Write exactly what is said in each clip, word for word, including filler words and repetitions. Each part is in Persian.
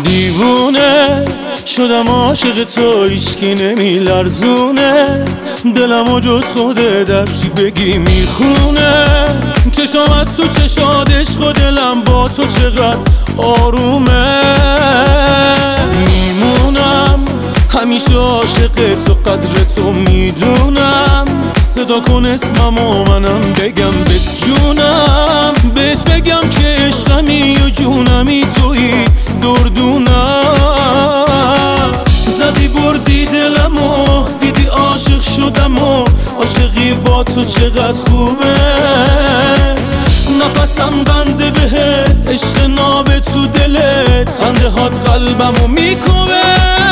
دیوونه شدم عاشق تو، هیچکی نمیلرزونه دلمو جز خوده در چی بگی میخونه. چشام از تو چشاد عشق و دلم با تو چقدر آرومه. میمونم همیشه عاشق تو، قدر تو میدونم. صدا کن اسممو منم بگم بهت جونم، بهت بگم که عشقمی و جونمی تویی دردونم. زدی بردی دلمو، دیدی عاشق شدم و عاشقی با تو چقدر خوبه. نفسم بنده بهت، عشق ناب تو دلت، خنده هات قلبمو میکوبه.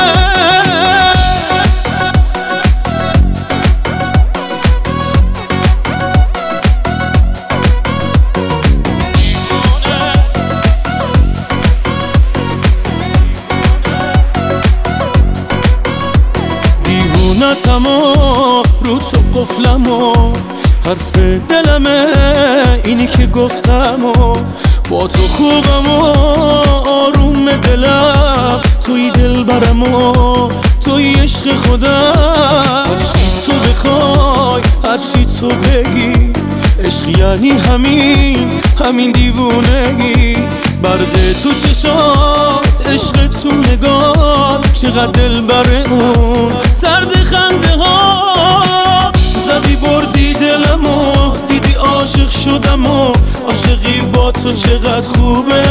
دیوونتمو رو تو قفلمو، حرف دلمه اینی که گفتمو. با تو خوبمو آروم دلم، توی دل برمو، توی عشق خودم. هرچی تو بخوای، هرچی تو بگی، عشق یعنی همین همین دیوونگی. برق تو چشات، عشق تو نگاه، چقدر دل بر اون طرز خنده ها. زدی بردی دلمو، دیدی عاشق شدم و عاشقی با تو چقدر خوبه.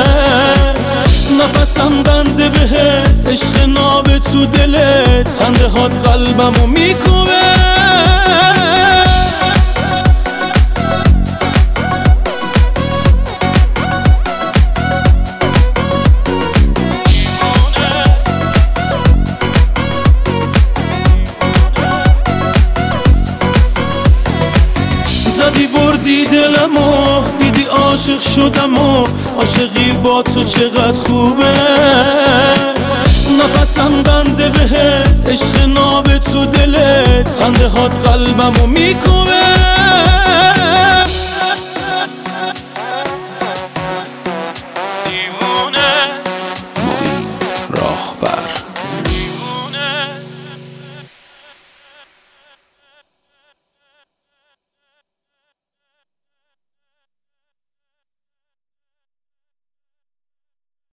نفسم بنده بهت، عشق ناب تو دلت، خنده هات قلبمو میکوبه. زدی بردی دلمو، دیدی عاشق شدم و عاشقی با تو چقدر خوبه. نفسم بنده بهت، عشق ناب تو دلت، خنده هات قلبمو میکوبه.